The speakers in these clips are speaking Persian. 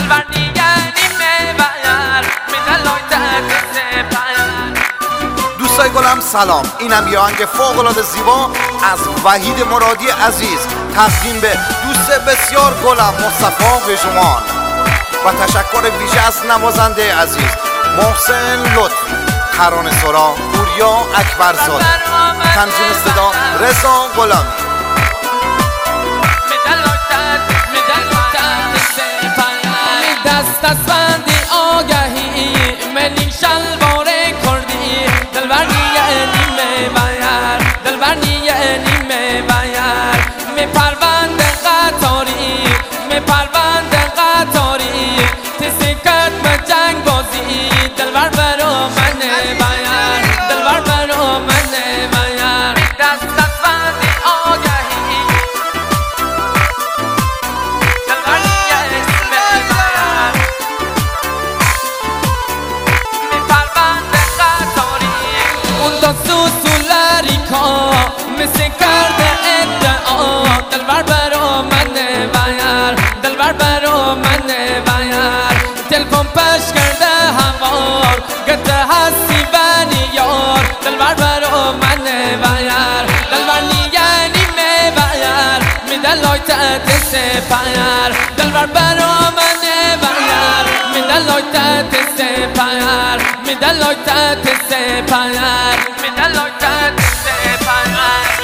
دلبر نیگنی میبر میدلای تحت سپر. دوستای گلم سلام، اینم یه آهنگ فوق‌العاده زیبا از وحید مرادی عزیز تقدیم به دوست بسیار گلم مصطفی وژمان و تشکر ویژه از نوازنده عزیز محسن لطفی، ترانه سرا پوریا اکبرزاده، تنظیم صدا رضا غلامی. دست دستبندی آگهی ملی شلوار کردی دلبر نیگنی میبر دلبر نیگنی میبر می پروند قطاری می پروند قطاری تیسی کرد به جنگ بازی دلبر برو من بیار دلبر برو من بیار. دست دستبندی آگهی دلبر نیگنی میبر می پروند قطاری اون دو سوسولاری که مثل کرده ادعا دلبر برو من بیار دلبر برو من بیار. تلفن پش کرده هموار گده هستی بنی یار دلبر برو من بیار دلبر نیگنی میبر میدلای تحت سپر دلبر برو من بیار میدلای تحت سپر میدلای تحت سپر میدلای تحت سپر.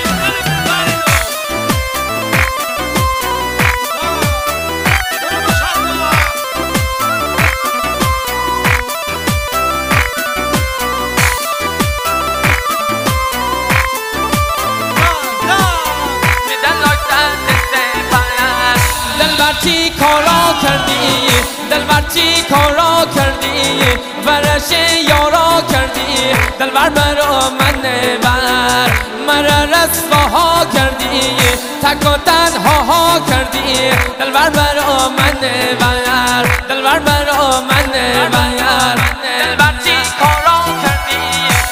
دلبر چی کارا کردی دلبر چی کارا کردی ورش یارا کردی دلبر برو من بر مرا رسواها کردی تک و تنها ها کردی دلبر برو من بر دلبر برو من بر. دلبر چی کارا کردی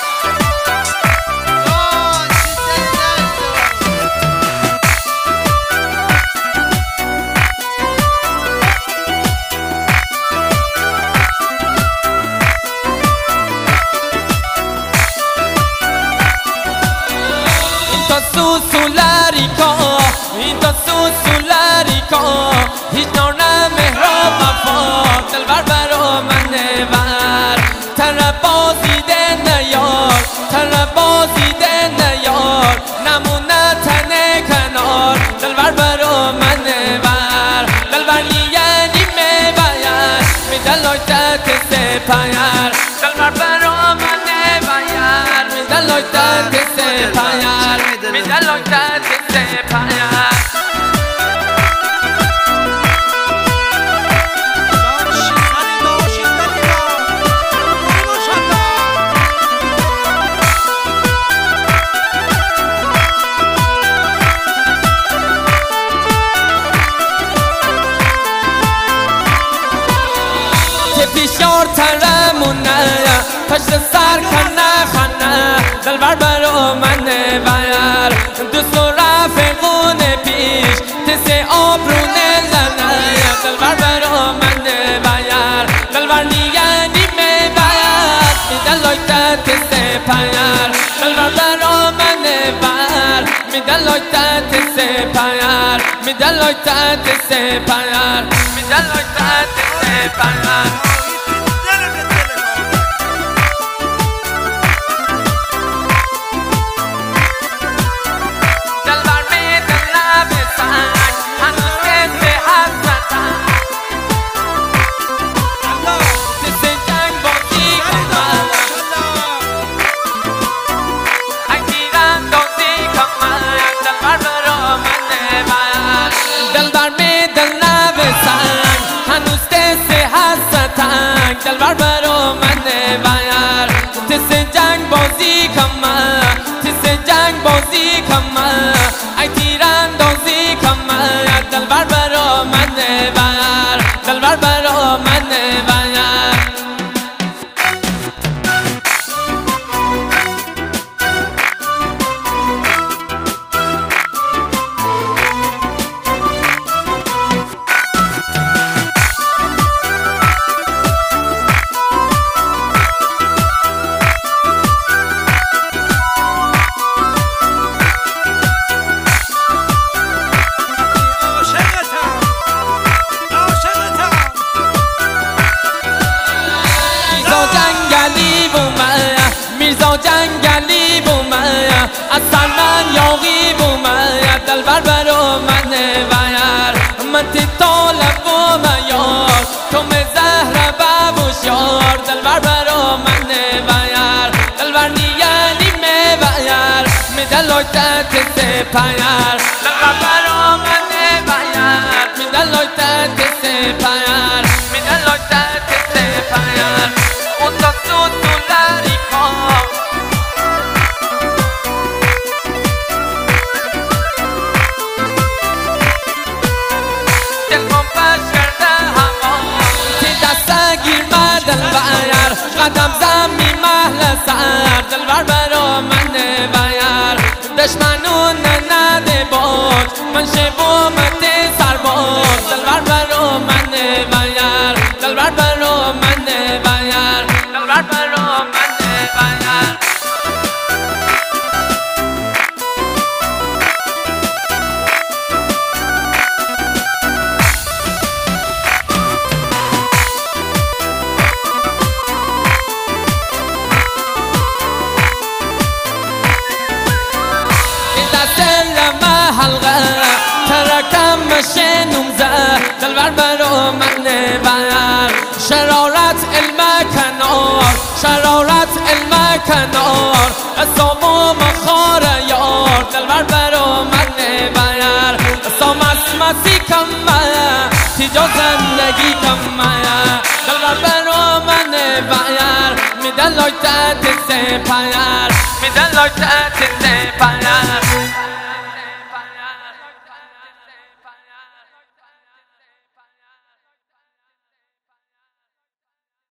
این تو سوسولاری که هیچ نور نمهراب وفا دلبر برو من بر تر بازیده نیار تر بازیده نیار نمونه تنه کنار دلبر برو من بر دلبر نیگنی میبر میدلای تحت سپر دلبر برو من بر میدلای تحت سپر میدلای تحت سپر. پیشیار ترمونه پشت سر کنه خنه دلبر برو من بر دوست و رفقون پیش تسی آبرونه لنه دلبر برو من بر دلبر نیگنی میبر میدلای تحت سپر دلبر برو من بر میدلای تحت سپر میدلای تحت سپر میدلای تحت سپر. دلبر برو من بیار تس جنگ بازی کما تس جنگ بازی کما ای تیراندازی کما دلبر برو من بیار دلبر برو من بیار. من طالب و میار تو زهر بابوشار دلبر برا من بیار دلبر نیانی می بیار می دلوی تت سپایر دلبر برا من بیار می دلوی تت سپایر می دلوی تت سپایر اون تا تو دلاری کام قدم زمی محل سر دلبر برا من بیار دشمنون نده بود من شبومت سرباز دلبر برا من بیار دلبر برا من بیار دلبر برا من بیار ترکم مشنم زه دلبر برا من بیار شرارت علم کنار شرارت علم کنار اسامو مخار یار دلبر برا من بیار اسام اسمسی کمه تیجا زندگی کمه دلبر برا من بیار میدن لای تت سپایر میدن لای تت سپایر